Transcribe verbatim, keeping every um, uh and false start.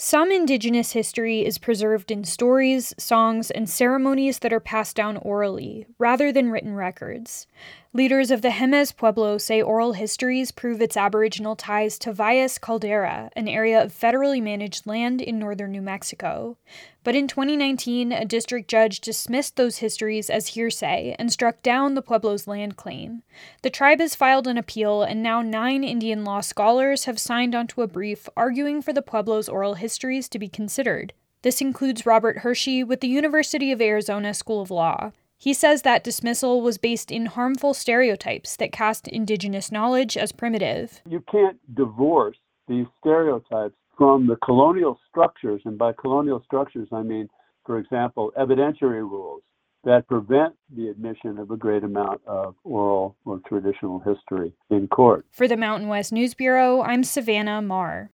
Some Indigenous history is preserved in stories, songs, and ceremonies that are passed down orally, rather than written records. Leaders of the Jemez Pueblo say oral histories prove its Aboriginal ties to Valles Caldera, an area of federally managed land in northern New Mexico. But in twenty nineteen, a district judge dismissed those histories as hearsay and struck down the Pueblo's land claim. The tribe has filed an appeal, and now nine Indian law scholars have signed onto a brief arguing for the Pueblo's oral histories to be considered. This includes Robert Hershey with the University of Arizona School of Law. He says that dismissal was based in harmful stereotypes that cast Indigenous knowledge as primitive. You can't divorce these stereotypes from the colonial structures, and by colonial structures I mean, for example, evidentiary rules that prevent the admission of a great amount of oral or traditional history in court. For the Mountain West News Bureau, I'm Savannah Marr.